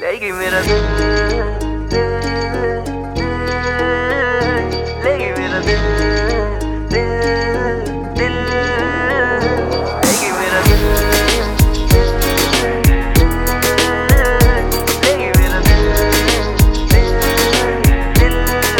ले गई मेरा दिल, ले गई मेरा दिल, दिल ले गई मेरा दिल, ले गई मेरा दिल।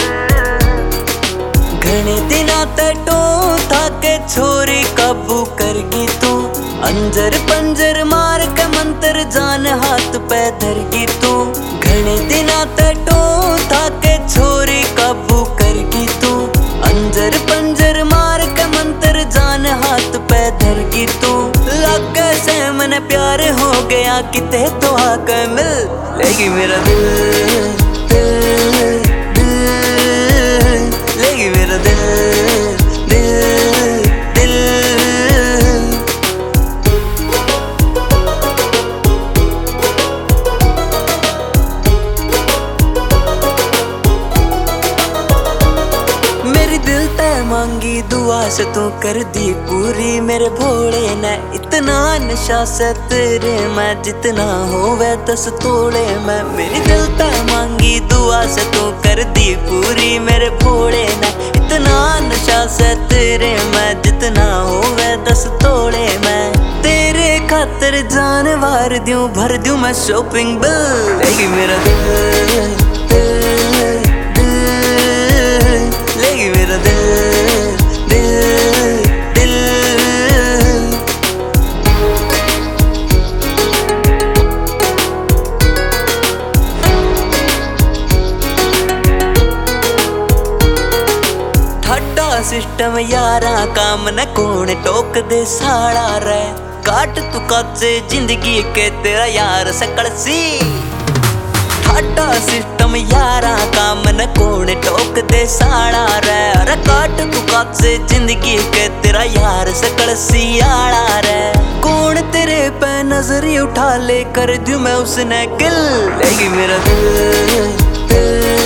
घणे दिना तटो थाके छोरी काबू करगी तू, अंजर पंजर मार के मंत्र जान हाथ पे धरगी तू। घणे दिना तटो थाके छोरी काबू करगी तू, अंजर पंजर मार के मंत्र जान हाथ पे धरगी तू। लगे से मन प्यार हो गया किते तो आके मिल, लेगी मेरा दिल, दिल लेगी मेरा दिल। मांगी दुआ से तू कर दी पूरी, मेरे भोले ने इतना नशा से तेरे मैं जितना होवे 10 तोड़े मैं। मेरी दिल ते मांगी दुआ से तू कर दी पूरी, मेरे भोले ने इतना नशा से तेरे मैं जितना होवे 10 तोड़े मैं। तेरे खातर जान वार दूं भर दूं मैं शॉपिंग बिल, लेगी मेरा दिल, लेगी मेरा दिल। सिस्टम यारा काम न कौन टोक दे साड़ा रे, काट तू काचे जिंदगी के तेरा यार सकल सी। ठाडा सिस्टम यारा काम न कौन टोक दे साड़ा रे, अरे काट तू काचे जिंदगी के तेरा यार सकल सी आड़ा रे। कौन तेरे पे नजरी उठा ले कर दूं मैं उसने किल, लेगी मेरा दिल, दिल